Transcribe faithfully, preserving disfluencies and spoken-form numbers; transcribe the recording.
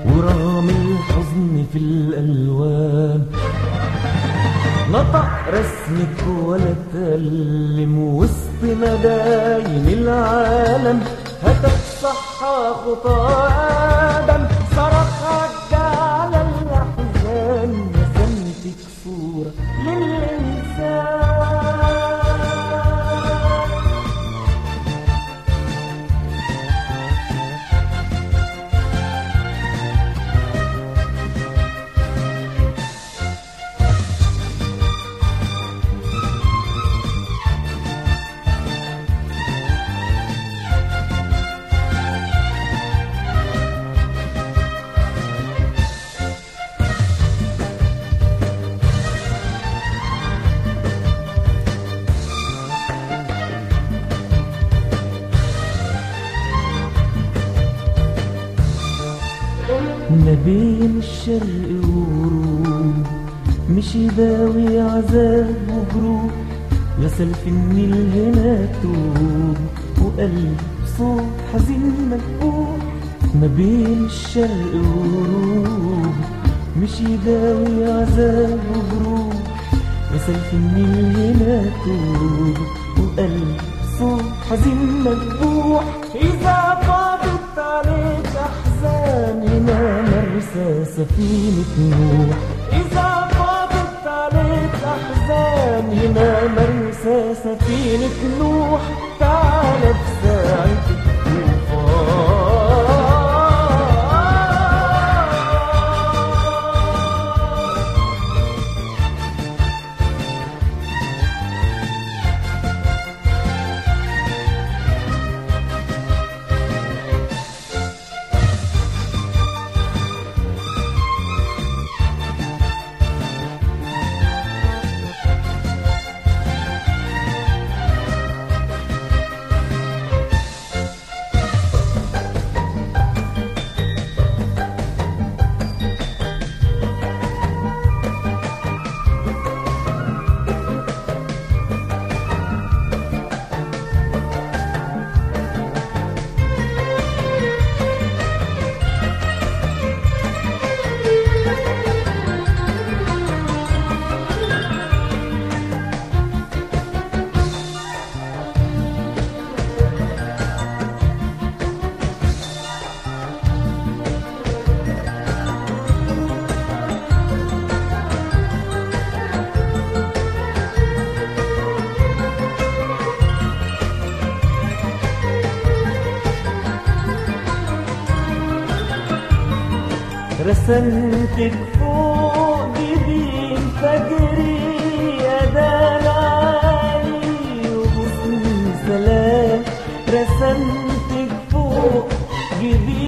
ورغم الحزن في الألوان نطق رسمك ولا تألم وسط مداين العالم، هتف صحى خطى آدم، صرخ عدى على الأحزان، رسمتك صورة للإنسان. ما بين الشرق وغروب مشي داوي عذاب وجروب، غسل في النيل هنا توب وقلب صوت حزين مكبوب. ما بين الشرق وغروب مشي داوي عذاب وجروب، غسل في النيل هنا توب وقلب صوت حزين مكبوح. إذا فاضت عليك أحزان هنا مرسى سفينة نوح، إذا فاضت عليك أحزان هنا مرسى سفينة نوح. تعال بساعتك طوفان. رسمتك فوق جبين فجري يا دلالي وغصن سلام، رسمت